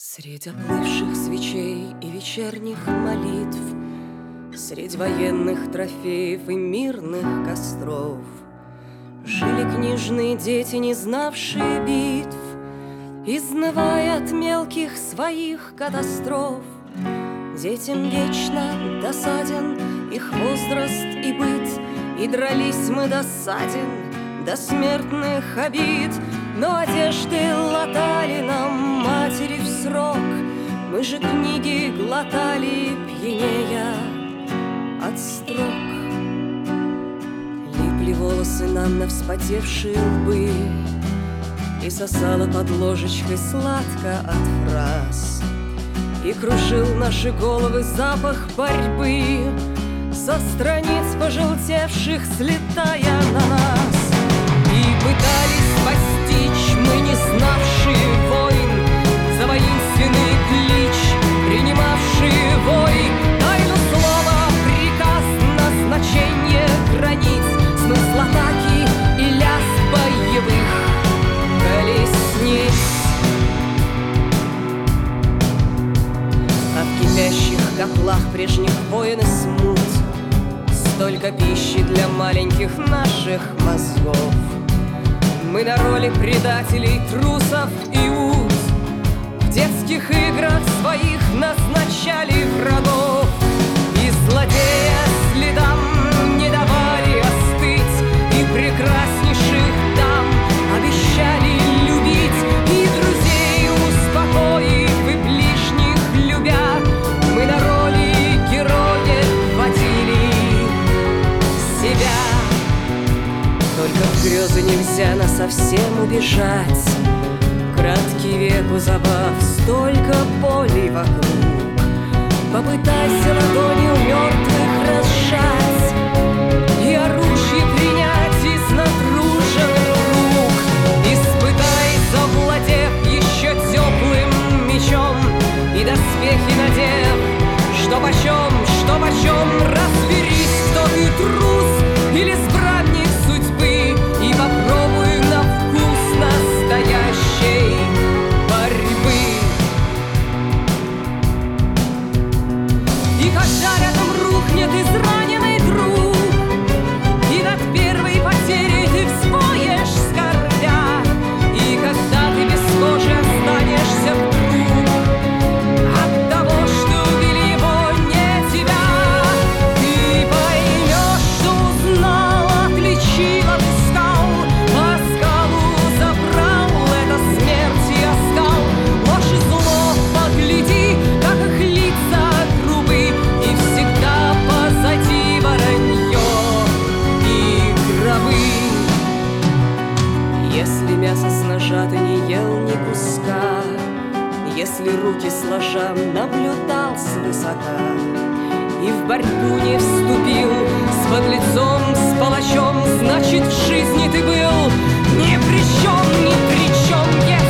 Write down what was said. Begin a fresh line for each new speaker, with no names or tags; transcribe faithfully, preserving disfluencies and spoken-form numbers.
Средь оплывших свечей и вечерних молитв, средь военных трофеев и мирных костров жили книжные дети, не знавшие битв, изнывая от мелких своих катастроф. Детям вечно досаден их возраст и быт, и дрались мы досаден до смертных обид. Но одежды латали нам матери в срок, мы же книги глотали, пьянея от строк. Липли волосы нам на вспотевшие лбы, и сосала под ложечкой сладко от фраз, и кружил наши головы запах борьбы со страниц пожелтевших, слетая на нас. И пытались постичь мы, не знавшие войн, за воинственный клич принимавшие вой, тайну слова, приказ, назначение границ, смысл атаки и лязг боевых колесниц. А в кипящих котлах прежних войн и смут столько пищи для маленьких наших мозгов. Мы на роли предателей, трусов и ут, в детских играх своих назначали врагов, и злодея следам не давали остыть, и прекраснейших дам обещали любить, и друзей успокоив, и ближних любя, мы на роли героев водили себя. Только в грезы нельзя насовсем убежать, краткий век у забав, столько полей вокруг. Попытайся ладонью мертвых разжать и оружие принять из натруженных рук. Испытай, завладев еще теплым мечом, и доспехи надев, что почем, что почем, разберись, кто ты, трус или избранник судьбы, и попробуй на вкус настоящей борьбы. И когда рядом рухнет израненный друг, и над первой потерей ты взвоешь скорбя, и когда ты без кожи останешься вдруг от того, что убили его, не тебя, ты поймешь, что узнал, отличил, отыскал, по скалу забрал, это смерть и оскал. Ложь и зло, погляди, как их лица грубы, и всегда позади воронье и гробы. Если мясо с ножа ты не ел ни куска, если руки сложа наблюдал свысока, и в борьбу не вступил с подлецом, с палачом, значит, в жизни ты был ни при чем, ни при чем.